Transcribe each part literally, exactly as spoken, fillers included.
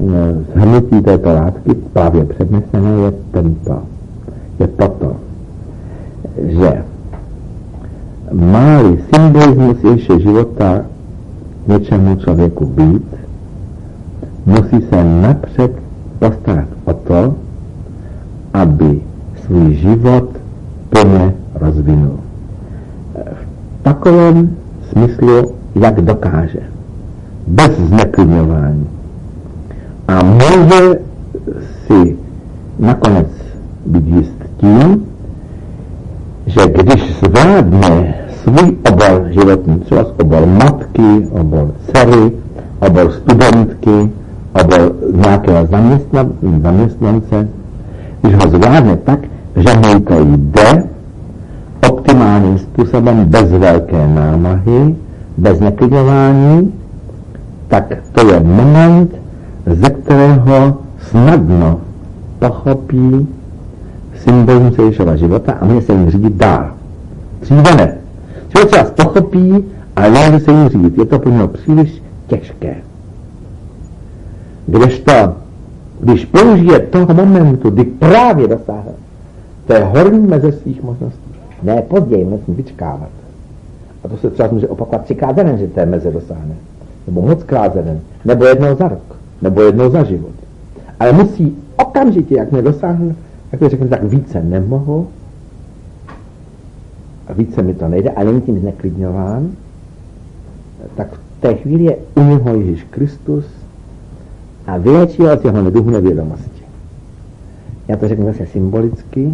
shrnutí této látky právě přednesené je tento, je toto, že má-li symbolismus ještě života něčemu člověku být, musí se napřed postarat o to, aby svůj život plně rozvinul. V takovém smyslu, jak dokáže. Bez zneklidňování. A může si nakonec být jist tím, že když zvládne svůj obor životní, třeba obor matky, obor dcery, obor studentky, obor nějakého zaměstna, zaměstnance, když ho zvládne tak, že mu to jde optimálním způsobem, bez velké námahy, bez neklidňování, tak to je moment, ze kterého snadno pochopí symbolismus Ježíšova života a může se jim řídit dál. Dříve ne. Člověk třeba pochopí, ale nemůže se jim řídit. Je to pro něho příliš těžké. Kdežto, když použije toho momentu, kdy právě dosáhne té horní meze svých možností, ne později, musím vyčkávat. A to se třeba může opakovat třikrát za den, že té meze dosáhne. Nebo moc krát za den. Nebo jednou za rok. Nebo jednou za život. Ale musí okamžitě, jak mě dosáhne, jak řekne, tak více nemohu, a více mi to nejde, a není tím zneklidňován, tak v té chvíli je u něho Ježíš Kristus a vyléčí ho z jeho neduhu nevědomosti. Já to řeknu zase symbolicky.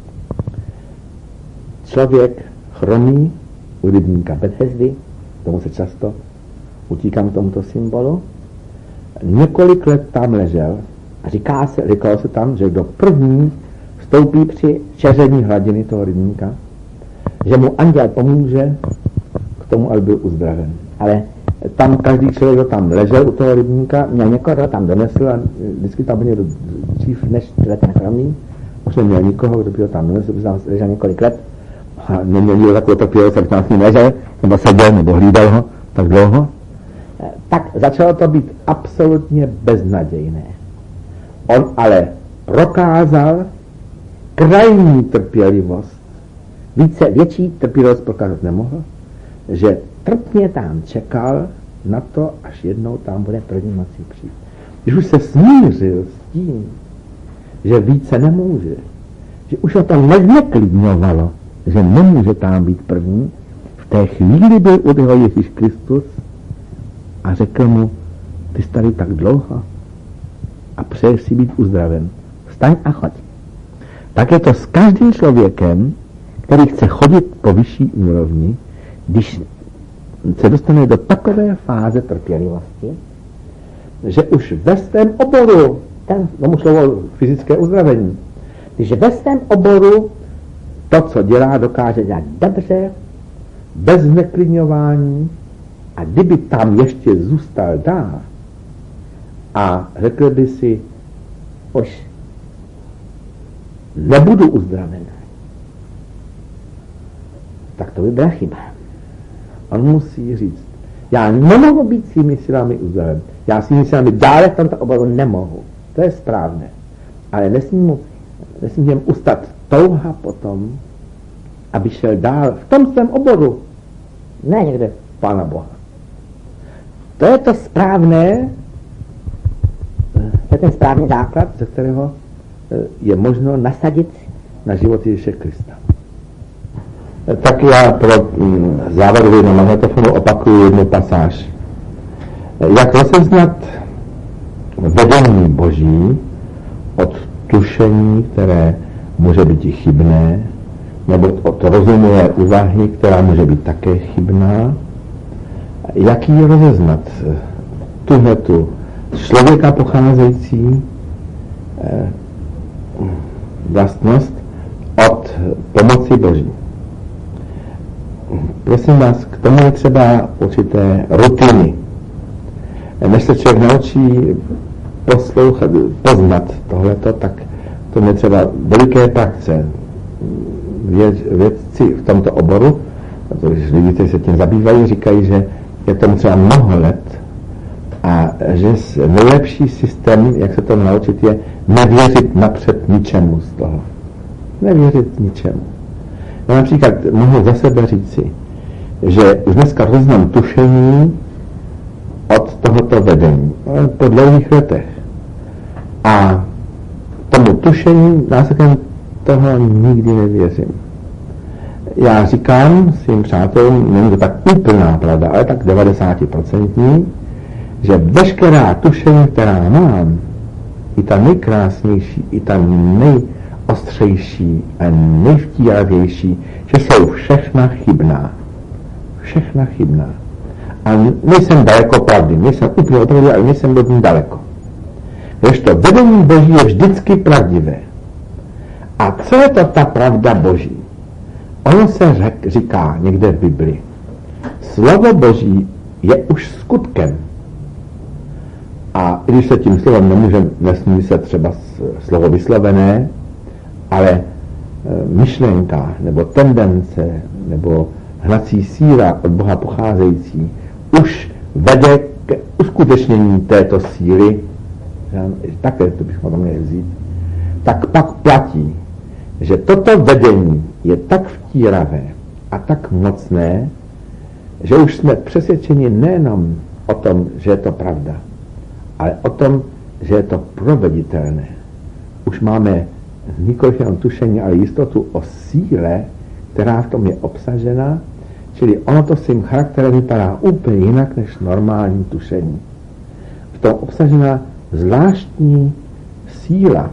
Člověk chromý u rybníka Bethesdy, tomu se často utíkám k tomuto symbolu, několik let tam ležel a říká se, říkalo se tam, že kdo první vstoupí při čeření hladiny toho rybníka, že mu anděl pomůže k tomu, aby byl uzdraven. Ale tam každý člověk, kdo tam ležel u toho rybníka, měl někoho, kdo tam donesl a vždycky tam byl někdo dřív než ten chromý, už neměl nikoho, kdo by ho tam donesl, protože tam ležel několik let a neměl nikdo takovou trpělivost, aby tam s ním ležel, nebo seděl, nebo hlídal ho tak dlouho. Tak začalo to být absolutně beznadějné. On ale prokázal krajní trpělivost, více, větší trpělivost prokázat nemohl, že trpně tam čekal na to, až jednou tam bude první moci přijít. Když už se smířil s tím, že více nemůže, že už ho to nezneklidňovalo, že nemůže tam být první, v té chvíli byl u toho Ježíš Kristus a řekl mu, ty jsi tady tak dlouho a přeješ si být uzdraven. Vstaň a choď. Tak je to s každým člověkem, který chce chodit po vyšší úrovni, když se dostane do takové fáze trpělivosti, že už ve svém oboru, ten, tomu slovo fyzické uzdravení, když ve svém oboru to, co dělá, dokáže dělat dobře, bez zneklidňování, a kdyby tam ještě zůstal dál a řekl by si, už nebudu uzdraven, tak to by byla chyba. On musí říct, já nemohu být svými silami uzdraven. Já svými silami dále v tomto oboru nemohu. To je správné. Ale nesmím mu, nesmím jim ustat touha potom, aby šel dál v tom svém oboru. Ne někde Pána Boha. To je to správné, to je ten správný základ, ze kterého je možno nasadit na život Ježíše Krista. Tak já pro závěr na magnetofonu opakuju jednu pasáž. Jak rozeznat vedení Boží od tušení, které může být i chybné, nebo od rozumové úvahy, která může být také chybná? Jak ji rozeznat? Tuhletu člověka pocházející eh, vlastnost od pomoci Boží. Prosím vás, k tomu je třeba určité rutiny. Než se člověk naučí poslouchat, poznat tohleto, tak to je třeba veliké praxe. Věd, vědci v tomto oboru, protože lidi, kteří se tím zabývají, říkají, že je tomu třeba mnoho let, A že nejlepší systém, jak se to naučit, je nevěřit napřed ničemu z toho. Nevěřit ničemu. No například mohu za sebe říci, že už dneska roznám tušení od tohoto vedení. Po dlouhých letech. A tomu tušení následkem toho nikdy nevěřím. Já říkám svým přátelům, není to tak úplná pravda, ale tak devadesát procent, že veškerá tušení, která mám, i ta nejkrásnější, i ta nejostřejší a nejvtíravější, že jsou všechna chybná. Všechna chybná. A nejsem daleko pravdy, nejsem úplně opravdu, ale nejsem od ní daleko. Když to vedení Boží je vždycky pravdivé. A co je to ta pravda Boží? Ono se řek, říká někde v Biblii. Slovo Boží je už skutkem. A když se tím slovem nemůže, nesmí se třeba slovo vyslovené, ale e, myšlenka, nebo tendence, nebo hnací síla od Boha pocházející už vede k uskutečnění této síly, také to bychom to měli vzít, tak pak platí, že toto vedení je tak vtíravé a tak mocné, že už jsme přesvědčeni nejenom o tom, že je to pravda, ale o tom, že je to proveditelné. Už máme nikoliv jenom tušení, ale jistotu o síle, která v tom je obsažena, čili ono to svým charakterem vypadá úplně jinak než normální tušení. V tom obsažena zvláštní síla,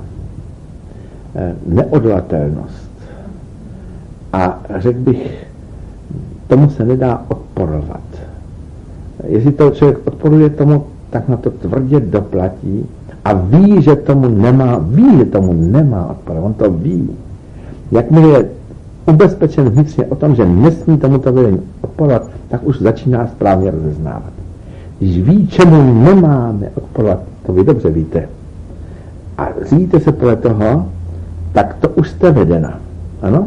neodolatelnost. A řekl bych, tomu se nedá odporovat. Jestli to člověk odporuje tomu, tak na to tvrdě doplatí a ví, že tomu nemá, ví, že tomu nemá odporovat. On to ví. Jakmile je ubezpečen vnitřně o tom, že nesmí tomuto vedení odporovat, tak už začíná správně rozeznávat. Když ví, čemu nemáme odporovat, to vy dobře víte, a řídíte se podle toho, tak to už jste vedena. Ano?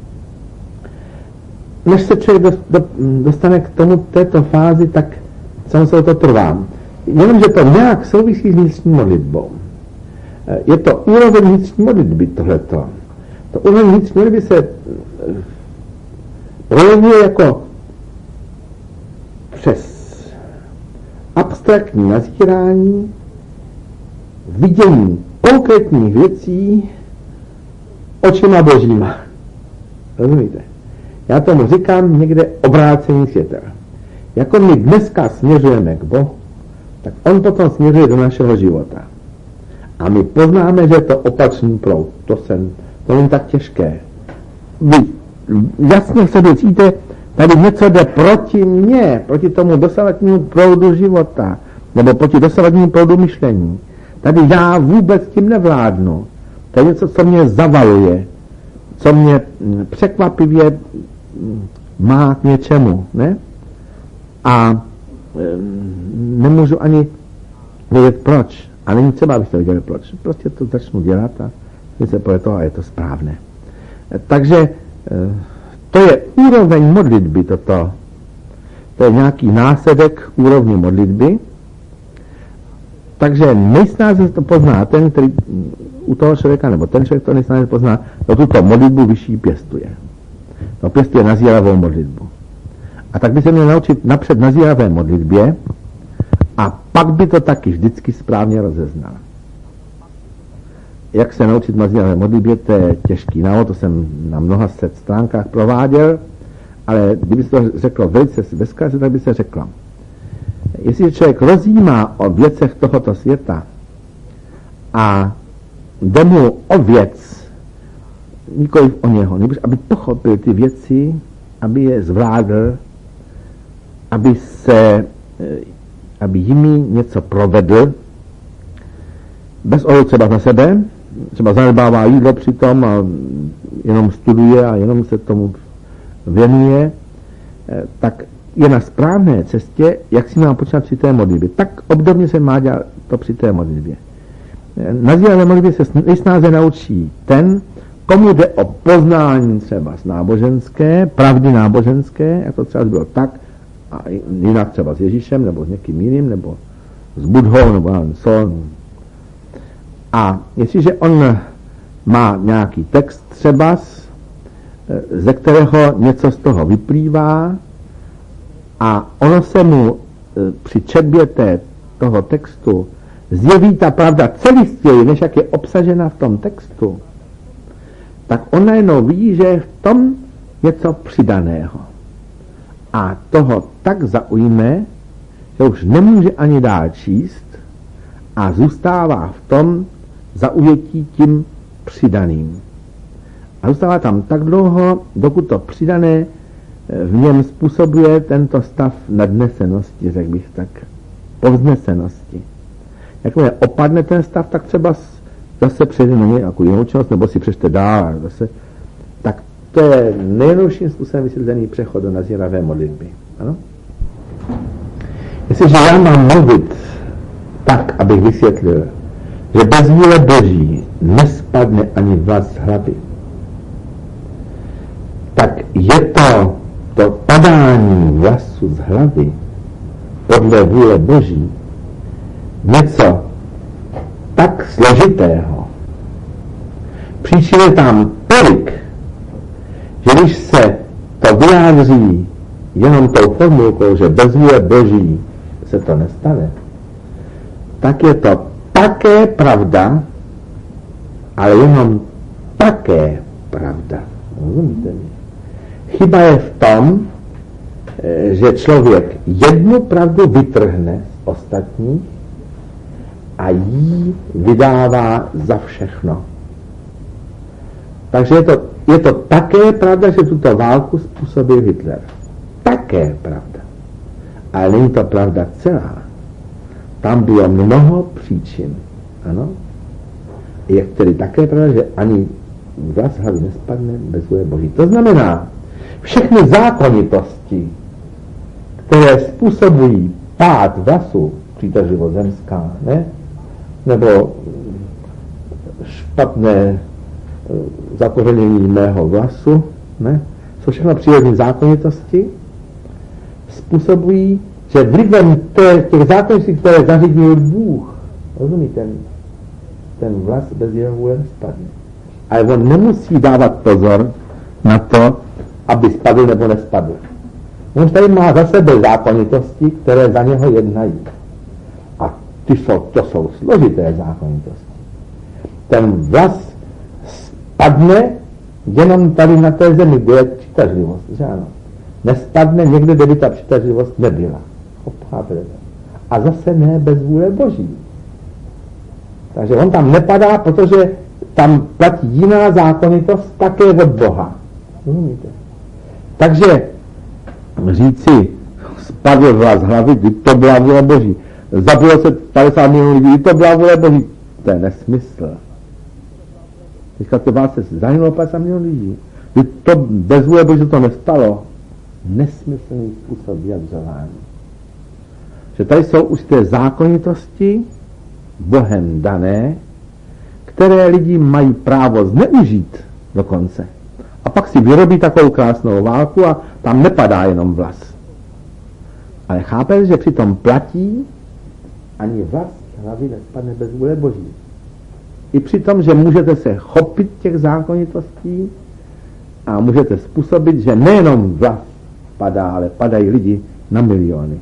Než se člověk dostane k tomu této fázi, tak samozřejmě to trvá. Jenomže to nějak souvisí s vnitřní modlitbou. Je to úroveň vnitřní modlitby tohleto. To úroveň vnitřní modlitby se projevuje jako přes abstraktní nazírání, vidění konkrétních věcí očima Božíma. Rozumíte? Já tomu říkám někde obrácení světel. Jako my dneska směřujeme k Bohu, tak on potom směřuje do našeho života. A my poznáme, že je to opačný proud. To, jsem, to není tak těžké. Vy jasně se cítíte, tady něco jde proti mně, proti tomu dosavadnímu proudu života, nebo proti dosavadnímu proudu myšlení. Tady já vůbec tím nevládnu. To je něco, co mě zavaluje, co mě překvapivě má k něčemu, ne? A e, nemůžu ani vědět proč. A není třeba, abyste věděli proč. Prostě to začnu dělat a se podle toho a je to správné. E, takže e, to je úroveň modlitby toto. To je nějaký následek úrovně modlitby. Takže nejsnáze to pozná ten, který u toho člověka, nebo ten člověk to nejsnáze pozná, kdo tuto modlitbu vyšší pěstuje. No pěstuje nazíravou modlitbu. A tak by se měl naučit napřed nazíravé modlitbě a pak by to taky vždycky správně rozeznal. Jak se naučit nazíravé modlitbě, to je těžký návod, to jsem na mnoha set stránkách prováděl, ale kdyby se to řeklo velice ve zkratce, tak by se řeklo. Jestli člověk rozjímá o věcech tohoto světa a jde mu o věc, nikoliv o něho, nebož aby pochopil ty věci, aby je zvládl, aby se, aby jimi něco provedl, bez ohledu třeba na sebe, třeba zanedbává jídlo přitom a jenom studuje a jenom se tomu věnuje, tak je na správné cestě, jak si má počítat při té modlitbě. Tak obdobně se má dělat to při té modlitbě. Na sdílené modlitbě se nejsnáze naučí ten, komu jde o poznání třeba z náboženské, pravdy náboženské, jak to třeba bylo tak, a jinak třeba s Ježíšem, nebo s někým jiným, nebo s Budhou nebo co. A jestliže on má nějaký text třeba, ze kterého něco z toho vyplývá a ono se mu při četbě té, toho textu zjeví ta pravda celistěji, než jak je obsažena v tom textu, tak on najednou ví, že je v tom něco přidaného. A toho tak zaujme, že už nemůže ani dál číst a zůstává v tom zaujetí tím přidaným. A zůstává tam tak dlouho, dokud to přidané v něm způsobuje tento stav nadnesenosti, řekl bych tak, povznesenosti. Jakmile opadne ten stav, tak třeba zase přejde na nějakou jinou činnost, nebo si přečte dál, zase. Tak to je nejjednodušším způsobem vysvětlený přechod do nazíravé modlitby. Ano? Jestliže já mám mluvit tak, abych vysvětlil, že bez vůle Boží nespadne ani vlas z hlavy, tak je to to padání vlasu z hlavy podle vůle Boží něco tak složitého. Příčin je tam tolik, že když se to vyjádří jenom tou formulkou, že bez vůle Boží se to nestane, tak je to také pravda, ale jenom také pravda. Rozumíte mi? Chyba je v tom, že člověk jednu pravdu vytrhne z ostatních a jí vydává za všechno. Takže je to, je to také pravda, že tuto válku způsobil Hitler. Také pravda. Ale není to pravda celá. Tam bylo mnoho příčin. Ano? Je tedy také pravda, že ani vlas hlavy nespadne bez vůle Boží. To znamená, všechny zákonitosti, které způsobují pád vlasu, přitažlivost zemská, ne? Nebo špatné zakořenění mého vlasu, ne? Jsou všechno přírodní zákonitosti, způsobují, že vlivem těch zákonitostí, které zařídil Bůh, rozumíte, ten vlas bez jeho vůle nespadne. Ale on nemusí dávat pozor na to, aby spadl nebo nespadl. On tady má za sebe zákonitosti, které za něho jednají. A ty jsou, to jsou složité zákonitosti. Ten vlas spadne jenom tady na té zemi, kde je přitažlivost, že ano. Nespadne někde, kde by ta přitažlivost nebyla. A zase ne bez vůle Boží. Takže on tam nepadá, protože tam platí jiná zákonitost také od Boha. Rozumíte? Takže říci, spadl vlas hlavy, kdy to byla vůle Boží. Zabilo se padesát milionů lidí, kdy to byla vůle Boží. To je nesmysl. Teďka to vás se zahynulo padesát milionů lidí. Kdy to bez vůle Boží to nestalo. Nesmyslný způsob vyjadřování. Že tady jsou už té zákonitosti Bohem dané, které lidi mají právo zneužít dokonce. A pak si vyrobí takovou krásnou válku a tam nepadá jenom vlas. Ale chápete, že přitom platí, ani vlas hlavy nespadne bez vůle Boží. I přitom, že můžete se chopit těch zákonitostí a můžete způsobit, že nejenom vlas padá, ale padají lidi na miliony.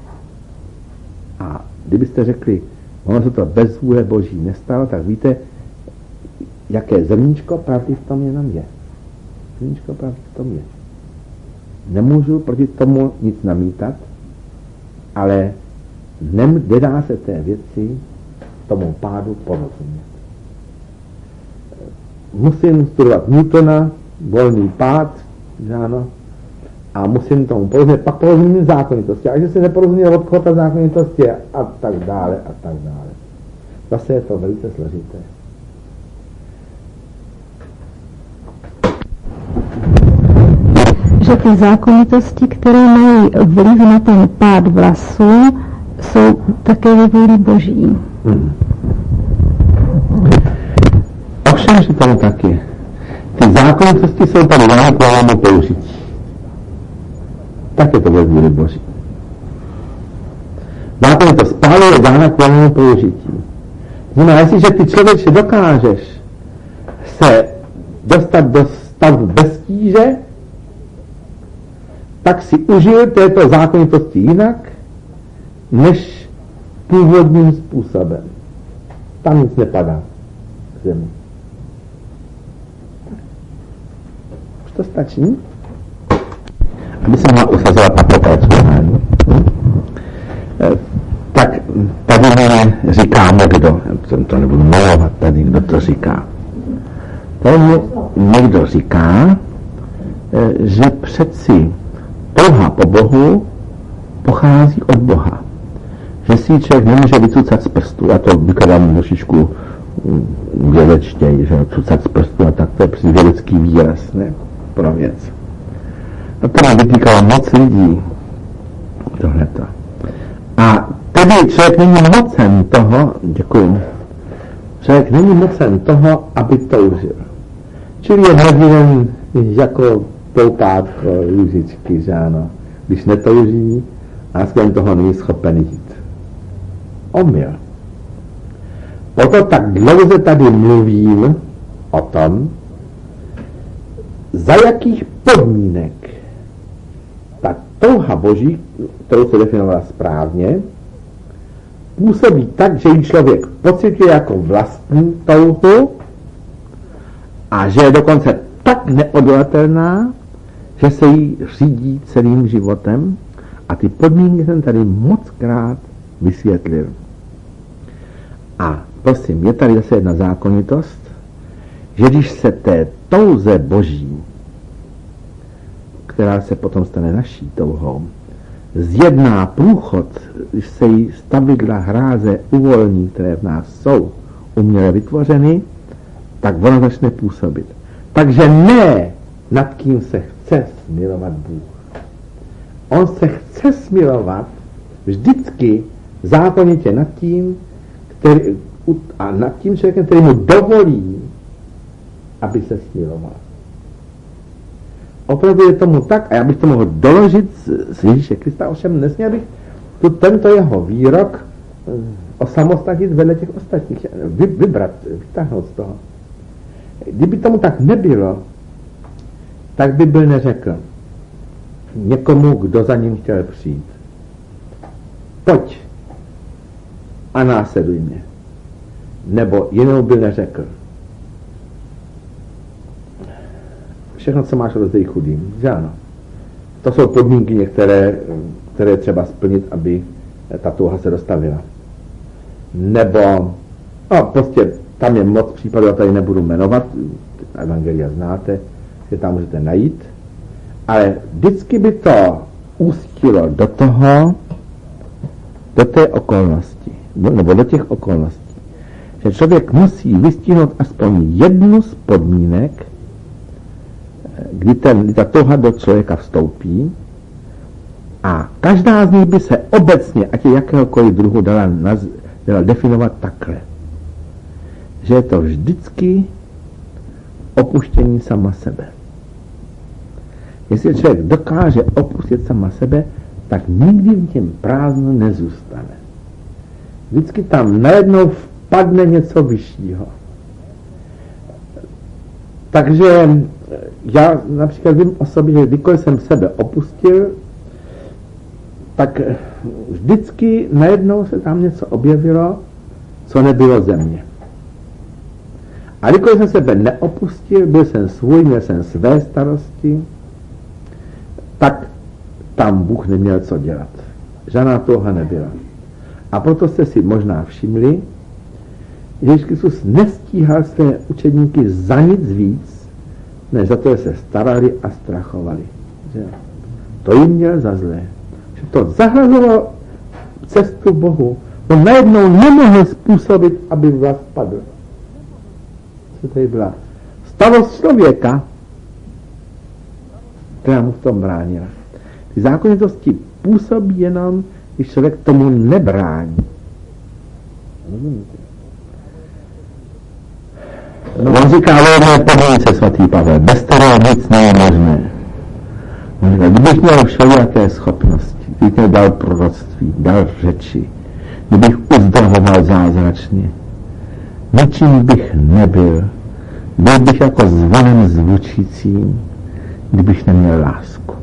A kdybyste řekli, ono se to bez vůle Boží nestalo, tak víte, jaké zrníčko pravdy v tom jenom je. Zrníčko pravdy v tom je. Nemůžu proti tomu nic namítat, ale nedá se té věci tomu pádu porozumět. Musím studovat Newtona, volný pád, že ano, a musím tomu porozumět, pak porozumím zákonitosti. A když se neporozuměl, od koho ta zákonitost je, a tak dále, a tak dále. Zase je to velice složité. Že ty zákonitosti, které mají vliv na ten pád vlasu, jsou také ve vůli Boží. Hmm. Ovšem, že tomu tak je. Ty zákonitosti jsou tady dány k valému použití. Tak je to ve vůli Boží. Zákonitost spálu je dána k volnému použití. Znamená, jestliže ty člověče dokážeš se dostat do stavu bez tíže, tak si užil této zákonitosti jinak, než původním způsobem. Tam nic nepadá k zemi. Už to stačí? Aby se mohla usazovat na pokračování. Tak tady mi říká někdo, to nebudu malovat tady, kdo to říká. Tady mi někdo říká, že přeci touha po Bohu pochází od Boha. Že si člověk nemůže vycucat z prstu, a to vykladám trošičku vědečtěji, že cucat z prstu, a tak to je při vědecký výraz, ne, pro věc. A to nám vytýkalo moc lidí, tohleto. A tedy člověk není mocen toho, děkuji, člověk není mocen toho, aby toužil. Čili je nevinen jako poupátko růžičky, že ano, když netouží, a skvěm toho není schopen jít. Omyl. Proto tak dlouze tady mluvím o tom, za jakých podmínek ta touha Boží, kterou se definovala správně, působí tak, že ji člověk pociťuje jako vlastní touhu a že je dokonce tak neodolatelná, že se jí řídí celým životem, a ty podmínky jsem tady mockrát vysvětlil. A prosím, je tady zase jedna zákonitost, že když se té touze Boží, která se potom stane naší touhou, zjedná průchod, když se jí stavidla hráze uvolní, které v nás jsou uměle vytvořeny, tak ono začne působit. Takže ne, nad kým se chce smilovat Bůh. On se chce smilovat vždycky zákonitě nad tím, který, a nad tím člověkem, který mu dovolí, aby se smiloval. Opravdu je tomu tak, a já bych to mohl doložit z, z Ježíše Krista, ovšem nesměl bych tu tento jeho výrok osamostatnit vedle těch ostatních, vy, vybrat, vytáhnout z toho. Kdyby tomu tak nebylo, tak by byl neřekl někomu, kdo za ním chtěl přijít: pojď a následuj mě. Nebo jinou by neřekl: všechno, co máš, rozdej chudým. Že ano. To jsou podmínky některé, které třeba splnit, aby ta touha se dostavila. Nebo, no prostě tam je moc případů, já tady nebudu jmenovat, evangelia znáte, že tam můžete najít, ale vždycky by to ústilo do toho, do té okolnosti, nebo do těch okolností, že člověk musí vystihnout aspoň jednu z podmínek, kdy, ten, kdy ta touha do člověka vstoupí, a každá z nich by se obecně, ať je jakéhokoliv druhu, dala, naz, dala definovat takhle. Že je to vždycky opuštění sama sebe. Jestli člověk dokáže opustit sama sebe, tak nikdy v něm prázdno nezůstane. Vždycky tam najednou vpadne něco vyššího. Takže já například vím o sobě, že kdykoliv jsem sebe opustil, tak vždycky najednou se tam něco objevilo, co nebylo ze mě. A kdykoliv jsem sebe neopustil, byl jsem svůj, měl jsem své starosti, tak tam Bůh neměl co dělat. Žádná touha nebyla. A proto jste si možná všimli, že Ježíš Kristus nestíhal své učedníky za nic víc, než za to, že se starali a strachovali. Že? To jim měl za zlé. Že to zahrazovalo cestu Bohu. On najednou nemohl způsobit, aby vlast padl. Co tady byla? Stavost člověka, která mu v tom bránila. Ty zákonitosti působí jenom, když člověk tomu nebrání. No, on říká, ale podmínce, svatý Pavel, bez toho nic není možné. On říká, kdybych měl všelijaké schopnosti, kdybych mě dal proroctví, dal řeči, kdybych uzdravoval zázračně, ničím bych nebyl, byl bych jako zvonem zvučícím, kdybych neměl lásku.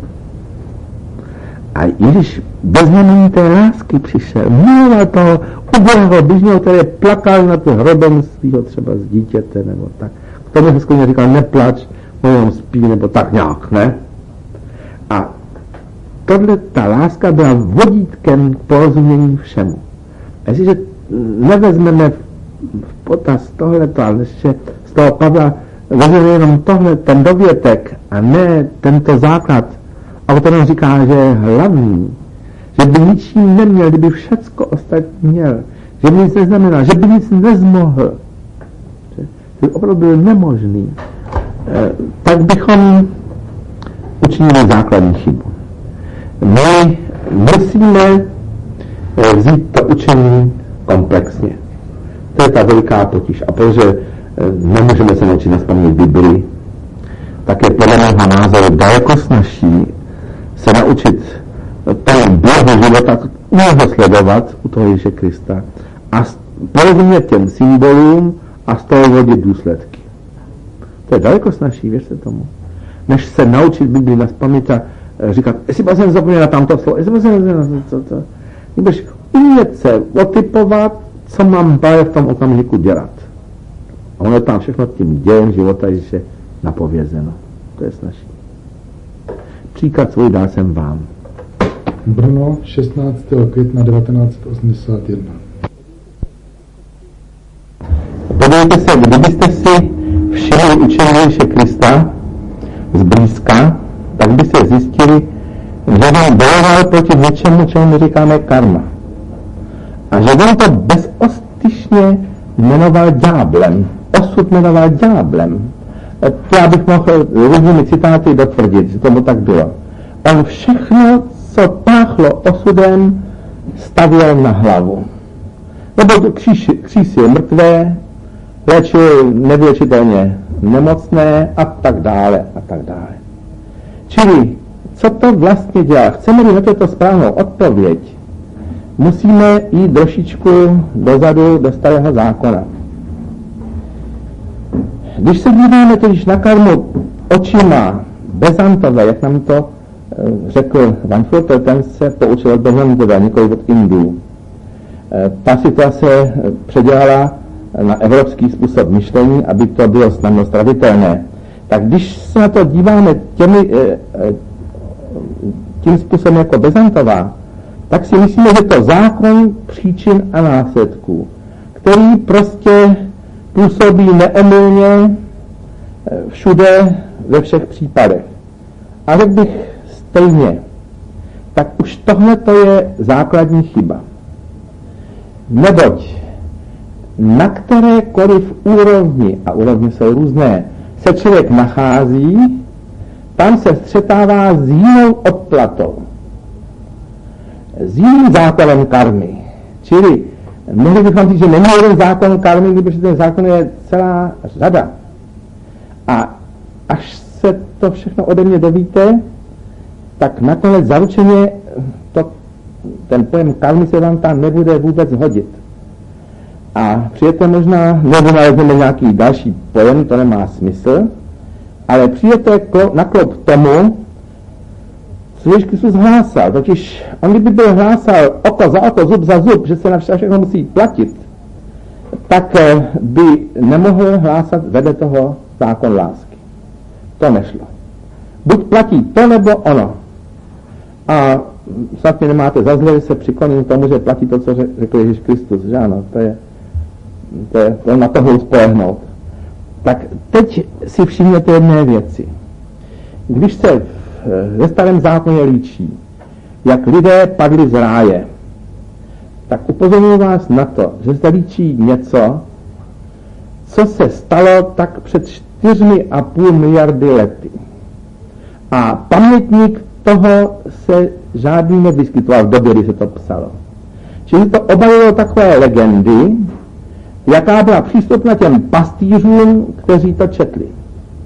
A Ježíš bez znamení té lásky přišel, miloval toho ubohého běžného, který plakal nad hrobem svého třeba z dítěte, nebo tak. K tomu hezkou říkal, neplač, on spí, nebo tak nějak, ne? A tohle, ta láska byla vodítkem k porozumění všemu. A jestliže nevezmeme v potaz tohleto, ale ještě z toho Pavla vezmeme jenom tohle, ten dovětek a ne tento základ, a to nám říká, že je hlavní, že by ničím neměl, kdyby všecko ostatní měl, že by nic neznamenal, že by nic nezmohl, že by opravdu byl nemožný, tak bychom učinili základní chybu. My musíme vzít to učení komplexně. To je ta veliká potíž. A protože nemůžeme se naučit nazpaměť Biblii, tak je podle mého názoru daleko snazší se naučit tomu běhu života, ho sledovat u toho Ježíše Krista a porozumět těm symbolům a z toho vodit důsledky. To je daleko snazší, věřte tomu, než se naučit Biblii nazpaměť a říkat, jestli jsem zapomněl na tamto slovo, jestli jsem zapomněl na to, to. Kdybyš umět se otypovat, co mám právě v tom okamžiku dělat. A ono je tam všechno tím dějem života Ježíše napovězeno. To je snažší. Příklad svůj dal jsem vám. Brno, šestnáctého května devatenáct set osmdesát jedna. Podívejte se, kdybyste si všimli učení Ježíše Krista zblízka, tak byste zjistili, že vám bojoval proti něčemu, čemu my říkáme karma. A že on to bezostyšně jmenoval ďáblem. Osud jmenoval ďáblem. To já bych mohl různými citáty dotvrdit, že tomu tak bylo. On všechno, co páchlo osudem, stavěl na hlavu. Nebo kříž, kříž je mrtvé, léčil nevyléčitelně nemocné a tak dále a tak dále. Čili, co to vlastně dělá? Chceme-li na toto správnou odpověď, musíme jít trošičku dozadu do starého zákona. Když se díváme totiž na karmu očima Bezantové, jak nám to řekl Van Furter, ten se poučil od Bezantové, nikoli od Indů. Ta situace předělala na evropský způsob myšlení, aby to bylo snadno stravitelné. Tak když se na to díváme těmi, tím způsobem jako Bezantová, tak si myslíme, že to zákon příčin a následků, který prostě působí neomylně všude ve všech případech. A řekl bych stejně, tak už tohle to je základní chyba. Neboť na kterékoliv úrovni, a úrovně jsou různé, se člověk nachází, tam se střetává s jinou odplatou, s jiným zákonem karmy. Čili mohli bychom říct, že není jeden zákon karmy, protože ten zákon je celá řada. A až se to všechno ode mě dovíte, tak nakonec zaručeně to, ten pojem karmy se vám tam nebude vůbec hodit. A přijete možná, nebo nalezneme nějaký další pojem, to nemá smysl, ale přijete na klop tomu, co Ježíš Kristus hlásal. Totiž on kdyby byl hlásal oko za oko, zub za zub, že se na všechno musí platit, tak by nemohl hlásat vedle toho zákon lásky. To nešlo. Buď platí to, nebo ono. A snad mě nemáte za zle, že se přikloním k tomu, že platí to, co řekl Ježíš Kristus, že ano, to je, to je to na toho spolehnout. Tak teď si všimněte jedné věci. Když se ve starém zákoně líčí, jak lidé padli z ráje, tak upozorňuji vás na to, že se líčí něco, co se stalo tak před čtyřmi a půl miliardy lety. A pamětník toho se žádný nevyskytoval v době, kdy se to psalo. Čili to obavilo takové legendy, jaká byla přístupna těm pastýřům, kteří to četli.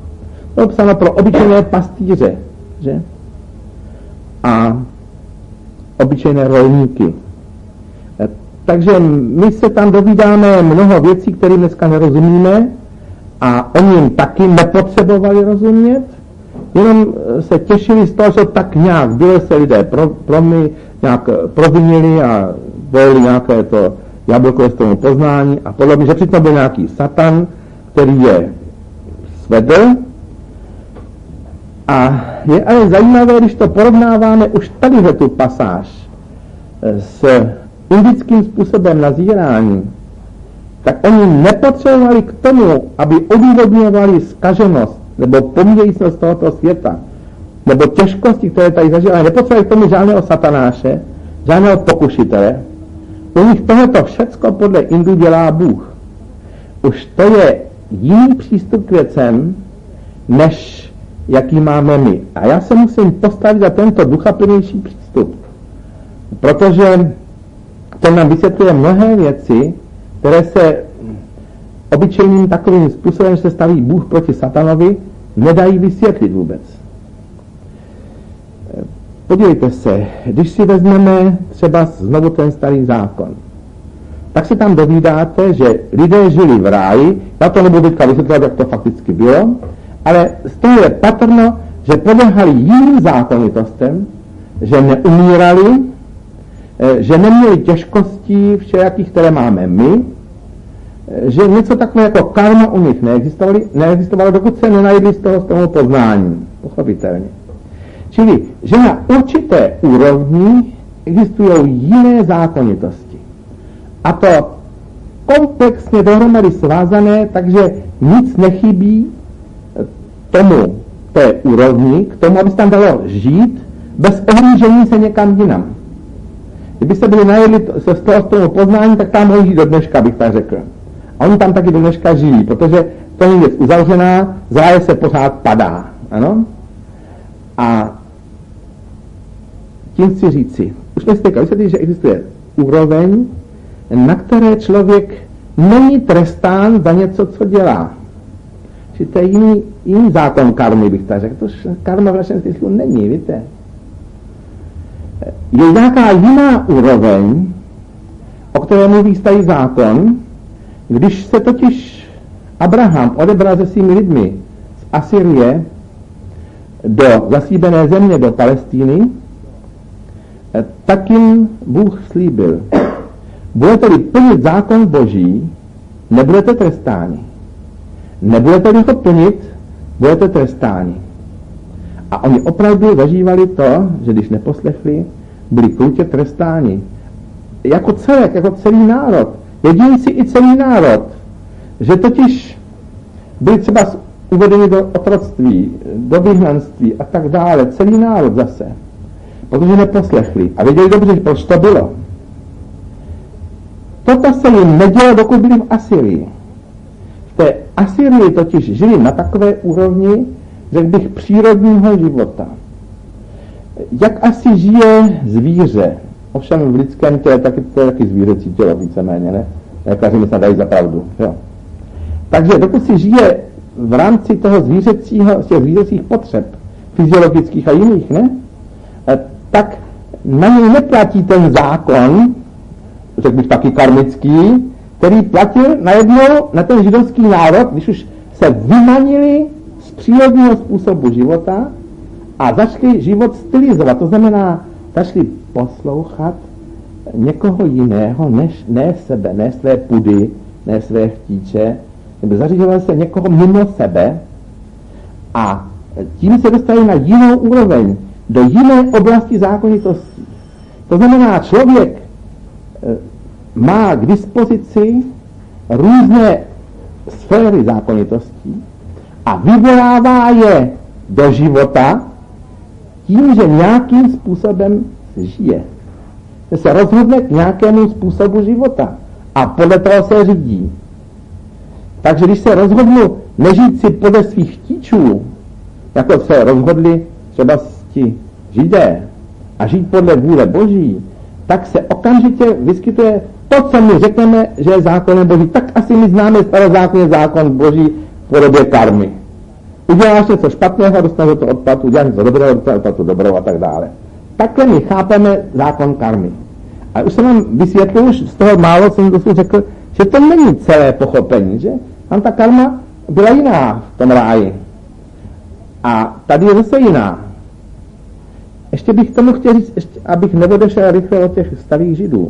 To psáno pro obyčejné pastýře, že? A obyčejné rolníky. Takže my se tam dovídáme mnoho věcí, které dneska nerozumíme a oni jim taky nepotřebovali rozumět, jenom se těšili z toho, že tak nějak bylo se lidé pro, pro my nějak provinili a volili nějaké to jablko z tomu poznání a podle mě, že přitom byl nějaký satan, který je svedl. A je ale zajímavé, když to porovnáváme už tady tu pasáž s indickým způsobem nazírání, tak oni nepotřebovali k tomu, aby odůvodňovali zkaženost nebo pomíjejícnost tohoto světa, nebo těžkosti, které tady zažívají, nepotřebovali k tomu žádného satanáše, žádného pokušitele. U nich tohoto všecko podle Indů dělá Bůh. Už to je jiný přístup k věcem, než jaký máme my. A já se musím postavit za tento duchaplnější přístup, protože ten nám vysvětluje mnohé věci, které se obyčejným takovým způsobem, že se staví Bůh proti satanovi, nedají vysvětlit vůbec. Podívejte se, když si vezmeme třeba znovu ten starý zákon, tak se tam dovídáte, že lidé žili v ráji, já to nebudu teďka vysvětlovat, jak to fakticky bylo, ale z toho je patrno, že podléhali jiným zákonitostem, že neumírali, že neměli těžkostí všelijakých, které máme my, že něco takové jako karma u nich neexistovalo, neexistovalo dokud se nenajdli z toho, z toho poznání, pochopitelně. Čili, že na určité úrovni existují jiné zákonitosti. A to komplexně dohromady svázané, takže nic nechybí tomu, té úrovni, k tomu, aby se tam dalo žít, bez ohlížení se někam jinam. Kdyby se byli najedli se z toho, z toho poznání, tak tam mohli žít do dneška, bych tak řekl. A oni tam taky do dneška žijí, protože to je věc uzavřená, z ráje se pořád padá. Ano? A tím chci říci, už jsme si teďka vysvětlili, že existuje úroveň, na které člověk není trestán za něco, co dělá. Či to je jiný, jiný zákon karmy, bych tak řekl. To karma v našem smyslu není, víte. Je nějaká jiná úroveň, o které mluví starý zákon, když se totiž Abraham odebral se svými lidmi z Asyrie do zaslíbené země, do Palestíny, tak jim Bůh slíbil. Budete-li plnit zákon Boží, nebudete trestáni. Nebudete-li ho plnit, budete trestáni. A oni opravdu zažívali to, že když neposlechli, byli krutě trestáni. Jako celek, jako celý národ. Jedinci i celý národ. Že totiž byli třeba uvedeni do otroctví, do vyhnanství a tak dále. Celý národ zase. Protože neposlechli. A věděli dobře, proč to bylo. Toto se jim nedělo, dokud byli v Asyrii. V té Asyrii totiž žili na takové úrovni, řekl bych, přírodního života. Jak asi žije zvíře, ovšem v lidském těle taky, to je taky zvířecí tělo víceméně, ne? Lékaři mi snad dají za pravdu. Jo. Takže dokud si žije v rámci toho zvířecího, těch zvířecích potřeb, fyziologických a jiných, ne? Tak na něj neplatí ten zákon, řekl bych taky karmický, který platil najednou na ten židovský národ, když už se vymanili z přírodního způsobu života a začali život stylizovat. To znamená, začali poslouchat někoho jiného, než ne sebe, ne své pudy, ne své chtíče, nebo zařizovali se někoho mimo sebe a tím se dostali na jinou úroveň, do jiné oblasti zákonitostí. To znamená, člověk má k dispozici různé sféry zákonitostí a vyvolává je do života tím, že nějakým způsobem žije. Že se rozhodne k nějakému způsobu života a podle toho se řídí. Takže když se rozhodnu nežít si podle svých chtíčů, jako se rozhodli třeba ti Židé, a žít podle vůle Boží, tak se okamžitě vyskytuje to, co my řekneme, že je zákonem Boží. Tak asi my známe starozákonný zákon Boží v podobě karmy. Uděláš něco špatného, dostaneš to odplatu, uděláš něco dobrého, dostaneš odplatu dobrou a tak dále. takhle my chápeme zákon karmy. A už jsem vám vysvětlil, už z toho málo jsem dosud řekl, že to není celé pochopení, že tam ta karma byla jiná v tom ráji. A tady je zase jiná. Ještě bych tomu chtěl říct, ještě, abych neodešel rychle od těch starých Židů,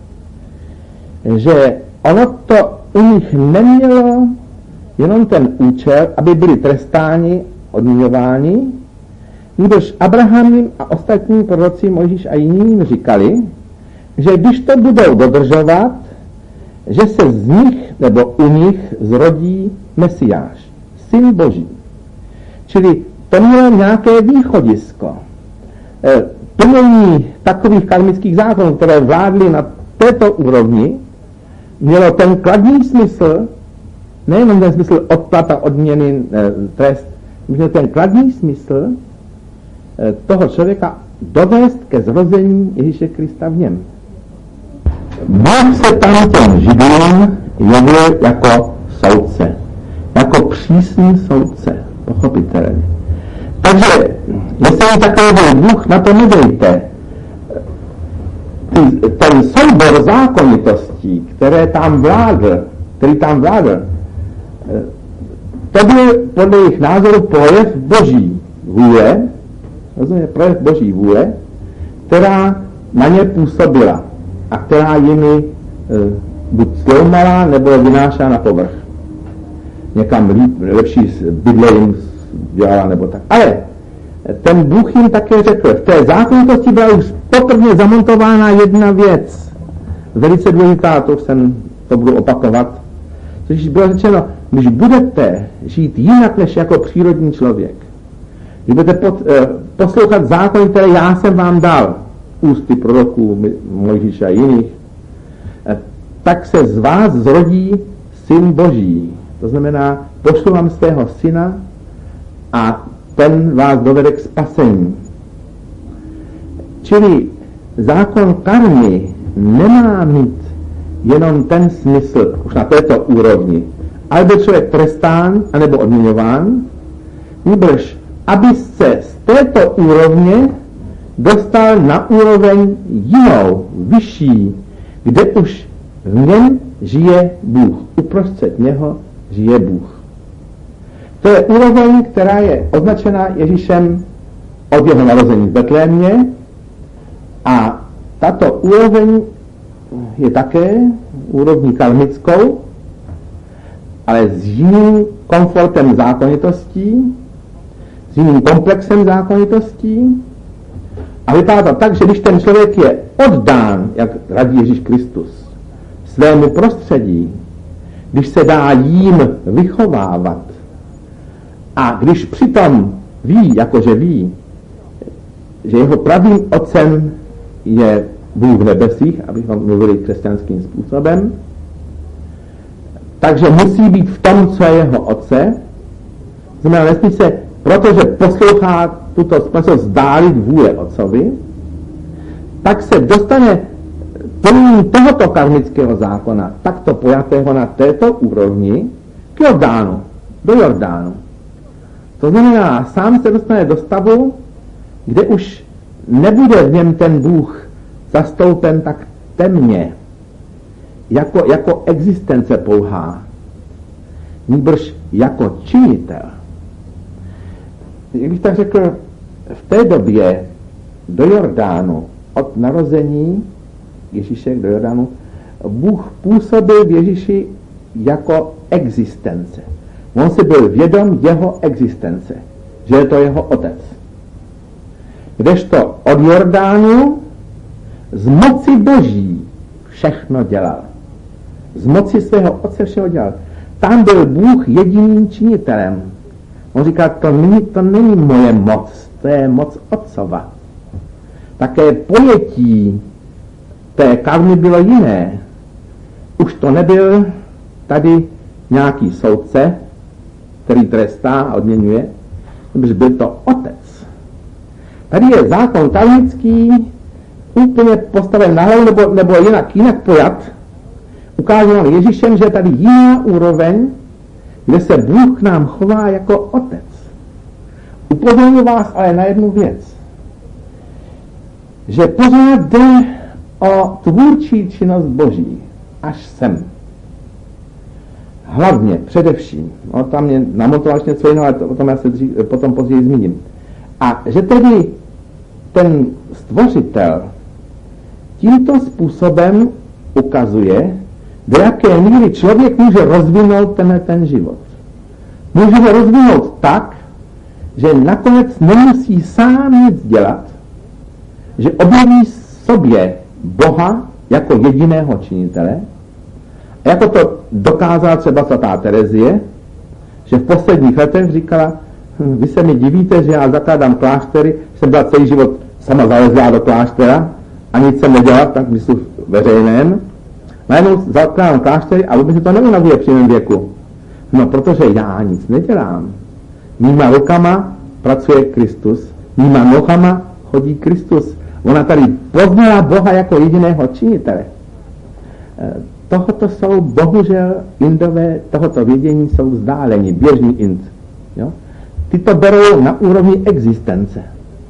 že ono to u nich nemělo jenom ten účel, aby byli trestáni, odměňováni, nebož Abraham jim a ostatní proroci Mojžíš a jiní říkali, že když to budou dodržovat, že se z nich nebo u nich zrodí Mesiáš, Syn Boží. Čili to mělo nějaké východisko. E, plnění takových karmických zákonů, které vládly na této úrovni, mělo ten kladný smysl, nejenom ten smysl odplata, odměny, e, trest, měl ten kladný smysl e, toho člověka dovést ke zrození Ježíše Krista v něm. Bůh se tam těm Židům jevil jako soudce, jako přísný soudce, pochopitelně. Takže, jestli takový byl Bůh, na to nedejte. Ten soubor zákonitostí, které tam vládl, který tam vládl, to byl podle jejich názoru projev Boží vůle, rozumíte, projev Boží vůle, která na ně působila a která jimi e, buď zloumala, nebo vynášela na povrch. Někam líp, lepší bydle jim dělala, nebo tak. Ale ten Bůh jim také řekl, v té zákonitosti byla už poprvé zamontována jedna věc. Velice důležitá, to jsem to budu opakovat. Což bylo řečeno, když budete žít jinak než jako přírodní člověk, když budete pod, eh, poslouchat zákony, které já jsem vám dal, ústy proroků, Mojžíše a jiných, eh, tak se z vás zrodí Syn Boží. To znamená, pošlu vám svého syna a ten vás dovede k spasení. Čili zákon karmy nemá mít jenom ten smysl, už na této úrovni, ale byl člověk trestán anebo odměňován, nebož aby se z této úrovně dostal na úroveň jinou, vyšší, kde už v něm žije Bůh. Uprostřed něho žije Bůh. To je úroveň, která je označena Ježíšem od jeho narození v Betlémě a tato úroveň je také úrovní karmickou, ale s jiným komfortem zákonitostí, s jiným komplexem zákonitostí a vypadá to tak, že když ten člověk je oddán, jak radí Ježíš Kristus, svému prostředí, když se dá jím vychovávat a když přitom ví, jakože ví, že jeho pravým otcem je Bůh v nebesích, abychom mluvili křesťanským způsobem, takže musí být v tom, co je jeho otce, znamená, nesmí se, protože poslouchá tuto společnost zdálit vůle otcovi, tak se dostane plnění tohoto karmického zákona, takto pojatého na této úrovni, k Jordánu, do Jordánu. To znamená, sám se dostane do stavu, kde už nebude v něm ten Bůh zastoupen tak temně, jako, jako existence pouhá, nýbrž jako činitel. Jak bych tak řekl, v té době do Jordánu, od narození Ježíše do Jordánu, Bůh působil v Ježíši jako existence. On si byl vědom jeho existence, že je to jeho otec. Kdežto od Jordánu z moci Boží všechno dělal. Z moci svého otce všeho dělal. Tam byl Bůh jediným činitelem. On říká, to není, to není moje moc, to je moc otcova. Také pojetí té karmy bylo jiné. Už to nebyl tady nějaký soudce, který trestá a odměňuje, protože byl to otec. Tady je zákon karmický úplně postaven na hlavu, nebo, nebo jinak, jinak pojat, ukázal Ježíšem, že je tady jiná úroveň, kde se Bůh nám chová jako otec. Upozorňuji vás ale na jednu věc. že pořád jde o tvůrčí činnost Boží. Až sem. Hlavně, především. No, tam mě namontoval něco jiného, ale to, o tom já se dřív, potom později zmíním. A že tedy ten stvořitel tímto způsobem ukazuje, do jaké míry člověk může rozvinout tenhle ten život. Může ho rozvinout tak, že nakonec nemusí sám nic dělat, že objeví sobě Boha jako jediného činitele, a jako to dokázala třeba svatá Terezie, že v posledních letech říkala, hm, vy se mi divíte, že já zakládám kláštery, jsem byla celý život sama zalezlá do kláštera a nic jsem nedělala, tak myslím veřejném. Najednou zakládám kláštery a vůbec se to neunavuje při mém věku. No, protože já nic nedělám. Mýma rukama pracuje Kristus, mýma nohama chodí Kristus. Ona tady poznala Boha jako jediného činitele. Tohoto jsou, bohužel, Indové tohoto vědění jsou vzdáleni, běžný Ind. Jo? Ty to berou na úrovni existence.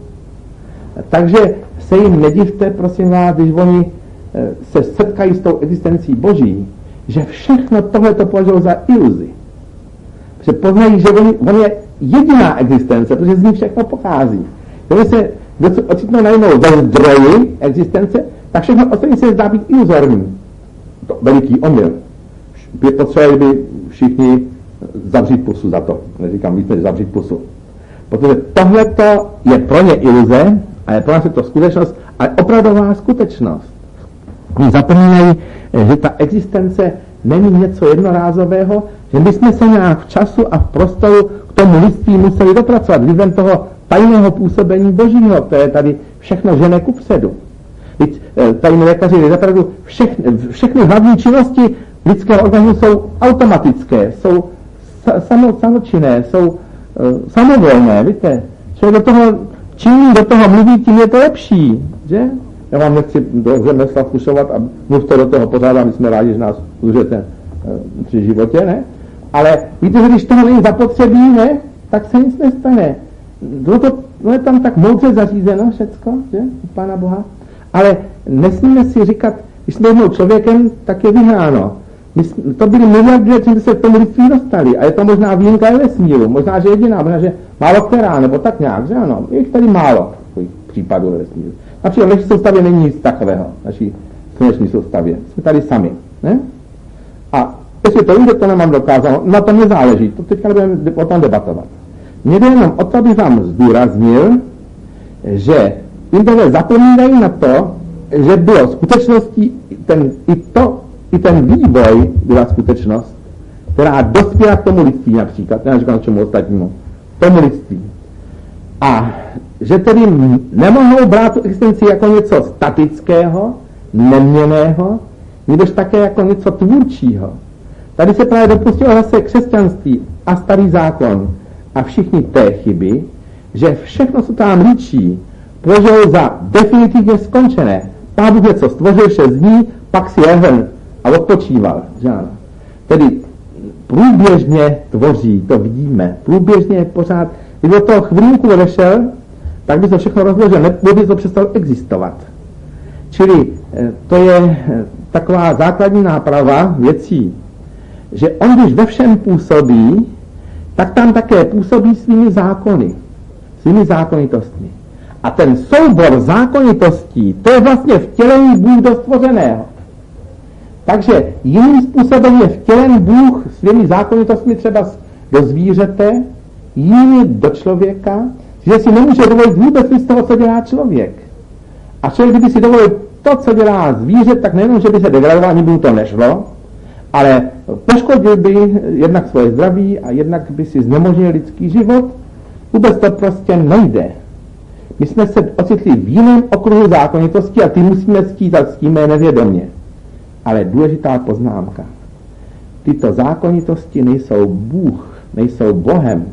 Takže se jim nedivte, prosím vás, když oni se setkají s tou existencí Boží, že všechno tohle to považují za iluzi. Protože poznají, že on, on je jediná existence, protože z ní všechno pochází. Když se ocitnou najednou ve zdroji existence, tak všechno ostatní se zdá být iluzorní. To veliký omyl. Je potřeba, by všichni zavřít pusu za to. Neříkám víc, než zavřít pusu. Protože tohleto je pro ně iluze a je pro nás je to skutečnost, ale opravdová skutečnost. Oni zapomínají, že ta existence není něco jednorázového, že my jsme se nějak v času a v prostoru k tomu lidství museli dopracovat vlivem toho tajného působení Božího, které tady všechno žene kupředu. Teď tajní lékaři zapravdu všechny, všechny hlavní činnosti lidského organismu jsou automatické, jsou samo, samočinné, jsou uh, samovolné, víte. Člověk do toho činí, do toho mluví, tím je to lepší, že? Já vám nechci do řemesla vkušovat a mluvte do toho pořád a my jsme rádi, že nás služete uh, při životě, ne? Ale víte, že když toho není zapotřebí, ne? Tak se nic nestane. Bylo to, no je tam tak moudře zařízeno všecko, že? U Pána Boha. Ale nesmíme si říkat, když jsme jednou člověkem, tak je vyhráno. My, to byly miliardy let, že se k tomu lidství dostali. A je to možná výjimka i vesmíru. Možná, že jediná, možná, že málo která, nebo tak nějak, že ano. Je jich tady málo takových případů ve vesmíru. Například v naší soustavě není nic takového, v naší sluneční soustavě. Jsme tady sami, ne? A jestli to jde, to nemám dokázalo, na tom nezáleží. To teďka nebudeme o tom debatovat. Mě jde jenom o to, abych vám zdůraznil, že Indové zapomínají na to, že bylo skutečností ten, i, to, i ten vývoj byla skutečnost, která dospěla k tomu lidství například, já říkám čemu ostatnímu, tomu lidství. A že tedy nemohou brát tu existenci jako něco statického, neměnného, nebož také jako něco tvůrčího. Tady se právě dopustilo zase křesťanství a starý zákon a všichni té chyby, že všechno, co tam líčí, považují za definitivně skončené. Pán Bůh něco stvořil šest dní, pak si lehl a odpočíval. Žáno. Tedy průběžně tvoří, to vidíme. Průběžně pořád. Když do toho chvilinku odešel, tak by se všechno rozložil, nebo by to přestalo existovat. Čili to je taková základní náprava věcí, že on, když ve všem působí, tak tam také působí svými zákony, svými zákonitostmi. A ten soubor zákonitostí, to je vlastně vtělení Bůh do stvořeného. Takže jiným způsobem je vtělen Bůh svými zákonitostmi třeba do zvířete, jinými do člověka, že si nemůže dovolit vůbec nic z toho, co dělá člověk. A člověk, kdyby si dovolil to, co dělá zvíře, tak nejenom, že by se degradoval, ani by mu to nešlo, ale poškodil by jednak svoje zdraví a jednak by si znemožnil lidský život. Vůbec to prostě nejde. My jsme se ocitli v jiném okruhu zákonitosti a ty musíme skýtat s tím nevědomě. Ale důležitá poznámka. Tyto zákonitosti nejsou Bůh, nejsou Bohem.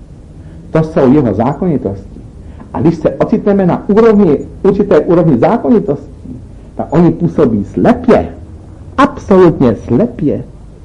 To jsou jeho zákonitosti. A když se ocitneme na úrovni, určité úrovni zákonitostí, tak oni působí slepě. Absolutně slepě.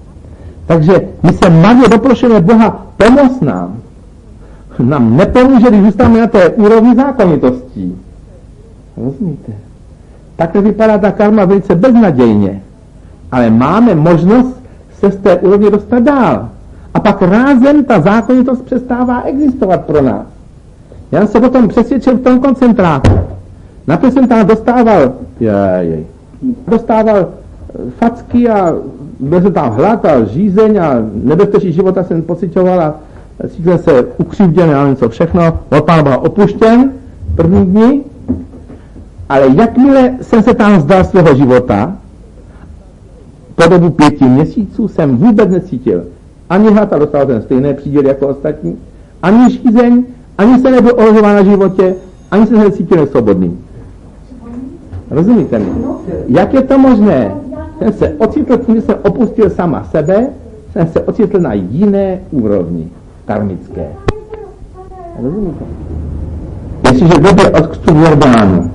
Takže my se marně doprošujeme Boha, pomoz nám. Nám nepomůže, když zůstáváme na té úrovni zákonitostí. Rozumíte? Takhle vypadá ta karma velice beznadějně. Ale máme možnost se z té úrovně dostat dál. A pak rázem ta zákonitost přestává existovat pro nás. Já jsem se potom přesvědčil v tom koncentrátu. Například jsem tam dostával, jej, dostával facky a byl jsem tam hlad a žízeň a nebezpečí života jsem pocitoval a cítil se ukřivděn a něco všechno. Od Pána byl opuštěn první dny. Ale jakmile jsem se tam vzdal svého života, po dobu pěti měsíců jsem vůbec necítil ani hlad a dostal ten stejné příděl jako ostatní, ani žízeň, ani se nebyl ohrožován na životě, ani se necítil nesvobodný. Rozumíte mi? Jak je to možné? Jsem se ocitl tím, že jsem opustil sama sebe, jsem se ocitl na jiné úrovni karmické. Rozumíte? Jestliže v době od křtu v Jordánu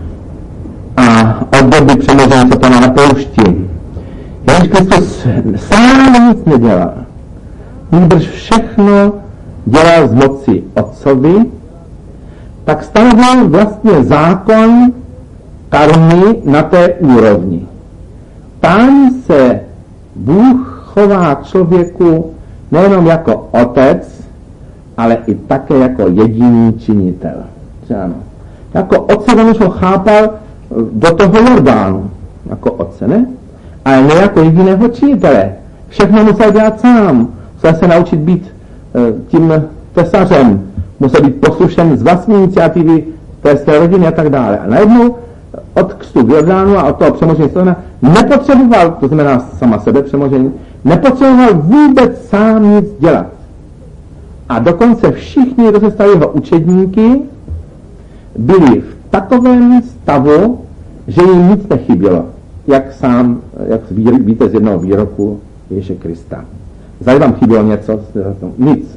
a od doby přemožení Satana na poušti Ježíš Kristus sám nic nedělal, nýbrž všechno dělal z moci Otcovi, tak stanovil vlastně zákon karmy na té úrovni. Tam se Bůh chová člověku nejenom jako otec, ale i také jako jediný činitel. Ano. Jako otce on už ho chápal do toho Jordánu, jako otce, ne? Ale ne jako jediného činitele. Všechno musel dělat sám. Musel se naučit být e, tím tesařem. Musel být poslušen z vlastní iniciativy té své rodiny a tak dále. A najednou od křtu v Jordánu a od toho přemožení Satana nepotřeboval, to znamená sama sebe přemožení, nepotřeboval vůbec sám nic dělat. A dokonce všichni, kdo se stali jeho učedníky, byli v takovém stavu, že jim nic nechybělo. Jak sám, jak víte z jednoho výroku Ježíše Krista. Zda vám chybělo něco? Nic.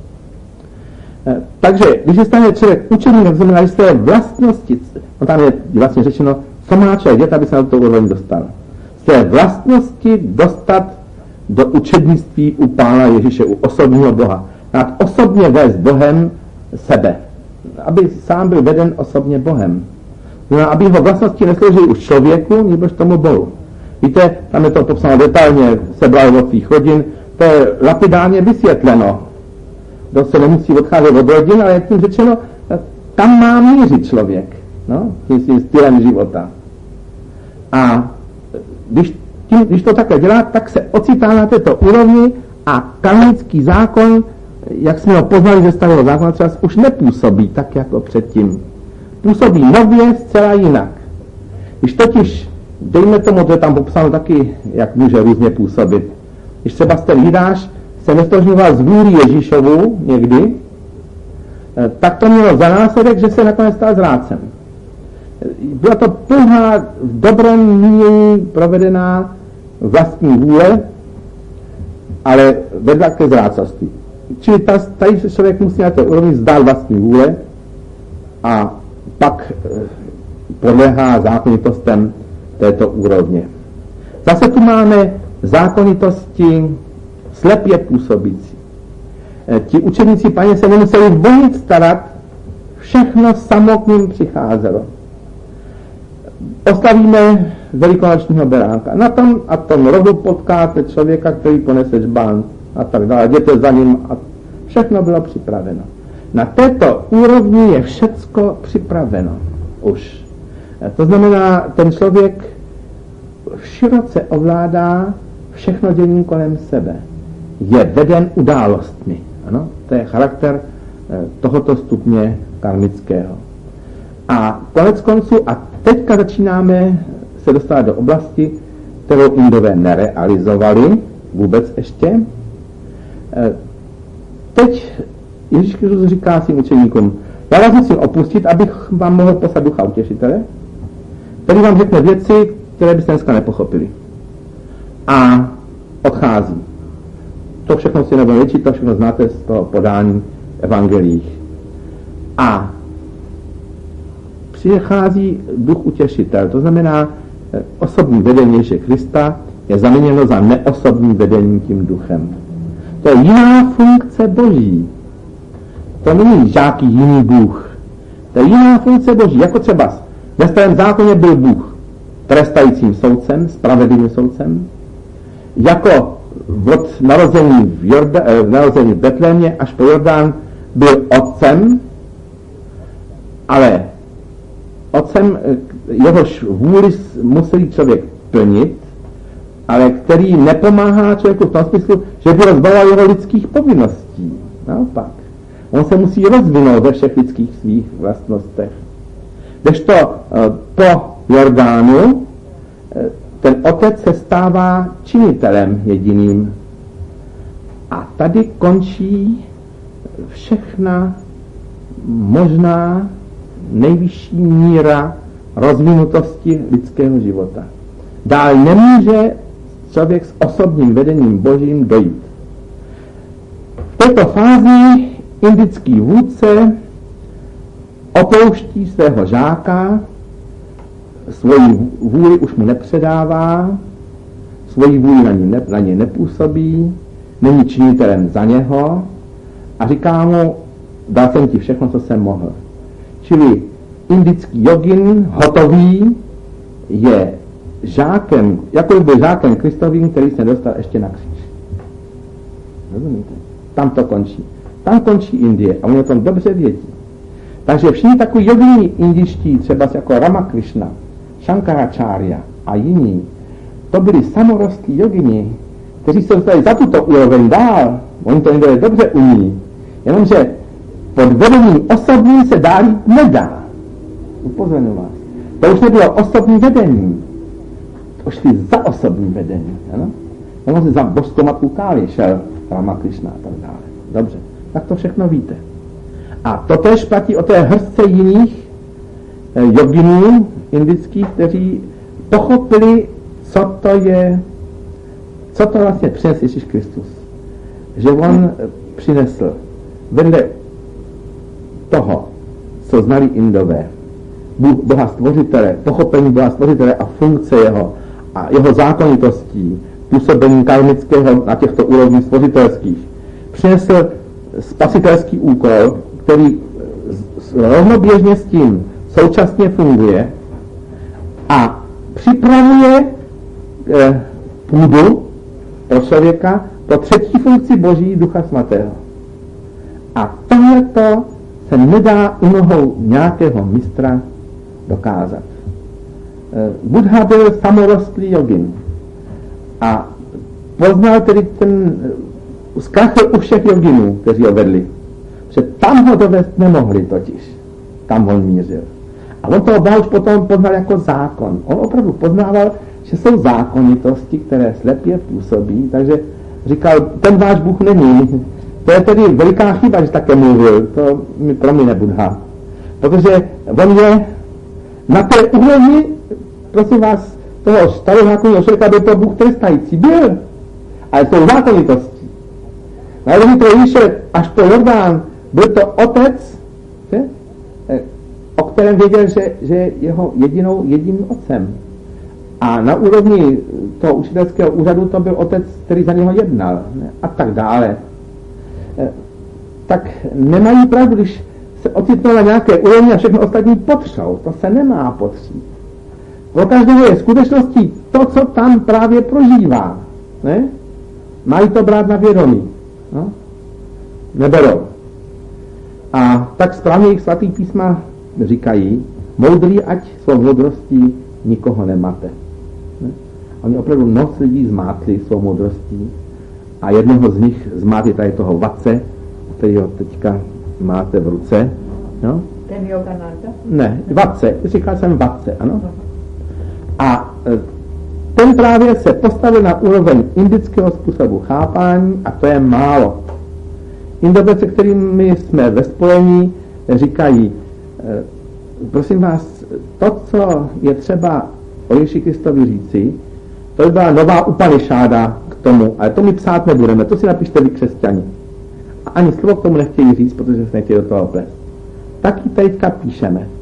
Takže, když se stane člověk učený, tak znamená, že z té vlastnosti, no tam je vlastně řečeno, co má člověk dělat, aby se na to úroveň dostal. Z té vlastnosti dostat do učednictví u Pána Ježíše, u osobního Boha. Nad osobně vést Bohem sebe. Aby sám byl veden osobně Bohem. No, aby jeho vlastnosti nesloužily už člověku, nebož tomu Bohu. Víte, tam je to popsáno detailně, sebral od svých rodin, to je lapidárně vysvětleno. To se nemusí odcházet od rodin, ale je tím řečeno, tam má mířit člověk, no, tím svým stylem života. A když, tím, když to takhle dělá, tak se ocitá na této úrovni a karmický zákon, jak jsme ho poznali ze starého zákona, třeba už nepůsobí tak jako předtím. Působí nově zcela jinak. Když totiž, dejme tomu, to je tam popsáno taky, jak může různě působit. Když třeba ten Jidáš se nestožňoval z vůli Ježíšovu někdy, tak to mělo za následek, že se nakonec stal zrádcem. Byla to pouhá v dobrém mínění provedená vlastní vůle, ale vedla ke zrádcovství. Čili tady se člověk musí na té úrovni vzdát vlastní vůle a pak podléhá zákonitostem této úrovně. Zase tu máme zákonitosti slepě působící. Ti učeníci Páně se nemuseli o nic starat, všechno samo k ním přicházelo. Oslavíme velikonočního beránka. Na tom a tom rohu potkáte člověka, který ponese žbán a tak dále. Jděte za ním a všechno bylo připraveno. Na této úrovni je všecko připraveno už. To znamená, ten člověk široce ovládá všechno dění kolem sebe. Je veden událostmi. Ano? To je charakter tohoto stupně karmického. A konec konců, a teďka začínáme se dostat do oblasti, kterou Indové nerealizovali vůbec ještě. Teď Ježíš Kristus říká svým učeníkům, já vás musím opustit, abych vám mohl poslat ducha utěšitele, který vám řekne věci, které byste dneska nepochopili. A odchází. To všechno si nebudeme většit, to všechno znáte z toho podání evangeliích. A přichází duch utěšitel, to znamená osobní vedení Ježíše Krista je zaměněno za neosobní vedení tím duchem. To je jiná funkce Boží. To není žádný jiný Bůh. To je jiná funkce Boží. Jako třeba Ve starém zákoně byl Bůh trestajícím soudcem, spravedlivým soudcem, jako od narození v, Jorda, narození v Betlémě až po Jordán byl otcem, ale otcem, jehož vůli musí člověk plnit, ale který nepomáhá člověku v tom smyslu, že by rozbavoval jeho lidských povinností. Naopak. On se musí rozvinout ve všech lidských svých vlastnostech. Kdežto po Jordánu ten otec se stává činitelem jediným. A tady končí všechna možná nejvyšší míra rozvinutosti lidského života. Dál nemůže člověk s osobním vedením Božím dojít. V této fázi indický vůdce opouští svého žáka, svoji vůli už mu nepředává, svoji vůli na, ní ne, na něj nepůsobí, není činitelem za něho a říká mu, dal jsem ti všechno, co jsem mohl. Čili indický jogin hotový je žákem, jako byl žákem Kristovým, který se dostal ještě na kříž. Rozumíte? Tam to končí. Tam končí Indie a oni o tom dobře vědí. Takže všichni takový jogini indiští, třeba jako Ramakrishna, Shankaracharya a jiní, to byli samorostlí jogini, kteří se dostali za tuto úroveň dál. Oni to Indie dobře umí. Jenomže pod vedením osobním se dál jít nedá. Upozorňuji vás. To už nebylo osobní vedení. To šli za osobní vedení. Ano? Ono se za božskou matku Káli šel Ramakrishna a tak dále. Dobře, tak to všechno víte. A to též platí o té hrstce jiných eh, joginů indických, kteří pochopili, co to je, co to vlastně přinesl Ježíš Kristus. Že on přinesl vedle toho, co znali Indové, Boha stvořitele, pochopení Boha stvořitele a funkce jeho a jeho zákonitostí, působení karmického na těchto úrovních stvořitelských, přinesl spasitelský úkol, který rovnoběžně s tím současně funguje a připravuje eh, půdu pro člověka pro třetí funkci Boží Ducha Svatého. A tohleto se nedá u nohou nějakého mistra dokázat. Eh, Buddha byl samorostlý jogin a poznal tedy ten zkrachl u všech joginů, kteří ho vedli. Že tam ho dovést nemohli totiž. Tam on mířil. A on toho Boha už potom poznal jako zákon. On opravdu poznával, že jsou zákonitosti, které slepě působí, takže říkal, ten váš Bůh není. To je tedy veliká chyba, že také mluvil. To mi promine Buddha. Protože on je na té úrovni, prosím vás, toho starozákonního člověka byl to Bůh trestající. Byl. Ale jsou zákonitosti. Na úrovni toho Ježíše až po Jordán byl to otec, že? O kterém věděl, že, že je jeho jedinou, jediným otcem. A na úrovni toho učitelského úřadu to byl otec, který za něho jednal. Ne? A tak dále. Tak nemají pravdu, když se ocitnou na nějaké úrovni a všechno ostatní potřou. To se nemá potřít. Pro každého je skutečností to, co tam právě prožívá. Ne? Mají to brát na vědomí. No? Neberou. A tak správně jich svatý písma říkají, moudrý, ať svou moudrostí nikoho nemate. Ne? Oni opravdu noc lidí zmátli svou moudrostí a jednoho z nich zmátli tady toho Vatse, kterýho teďka máte v ruce. No? Ten Yogananda? Ne, Vatse, říkal jsem Vatse, ano. A ten právě se postavil na úroveň indického způsobu chápání a to je málo. Indové, se kterými jsme ve spojení, říkají, prosím vás, to, co je třeba o Ježíši Kristovi říci, to by byla nová Upanišáda k tomu, ale to my psát nebudeme, to si napište vy křesťani. A ani slovo k tomu nechtějí říct, protože se nechtějí do toho plést. Tak ji teďka píšeme.